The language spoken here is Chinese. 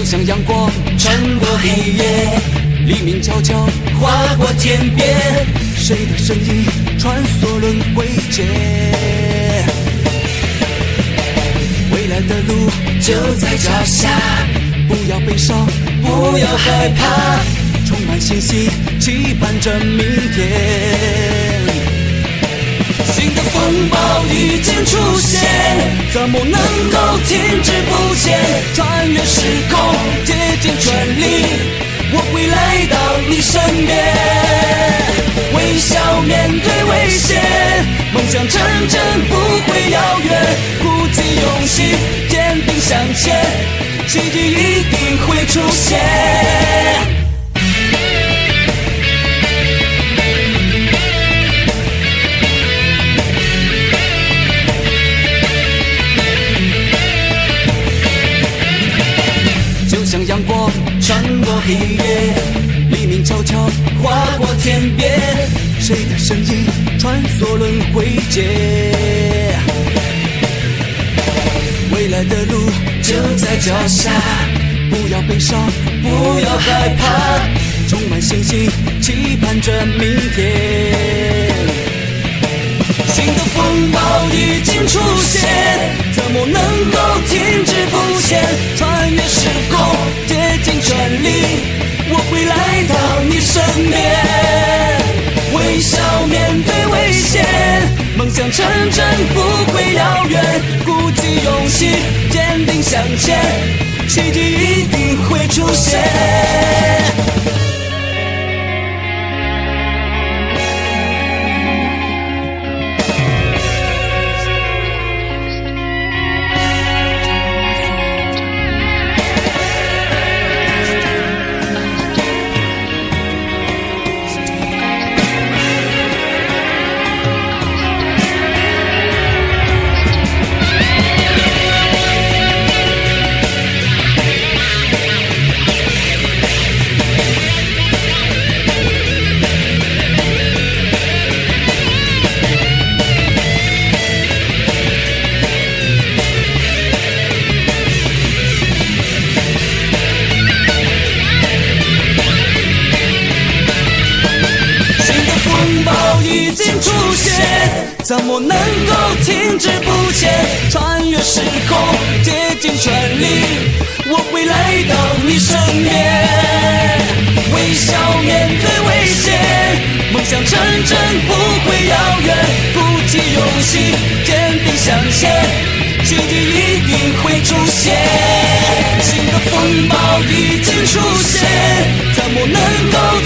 像阳光穿过黑夜，黎明悄悄划过天边，谁的身影穿梭轮回间，未来的路就在脚下，不要悲伤，不要害怕，充满信心，期盼着明天。新的风暴已经出现，怎么能够停滞不前？穿越时空，竭尽全力，我会来到你身边，微笑面对危险，梦想成真不会遥远，鼓起勇气，坚定向前，奇迹一定会出现。像阳光穿过黑夜，黎明悄悄划过天边，谁的身影穿梭轮回间，未来的路就在脚下，不要悲伤，不要害怕，充满信心，期盼着明天。新的风暴已经出现，怎么能够停滞不前？穿越时空，竭尽全力，我会来到你身边，微笑面对危险，梦想成真不会遥远，鼓起勇气，坚定向前，奇迹一定会出现。已经出现，怎么能够停滞不前？穿越时空，竭尽全力，我会来到你身边，微笑面对危险，梦想成真不会遥远，鼓起勇气，坚定向前，奇迹一定会出现。新的风暴已经出现，怎么能够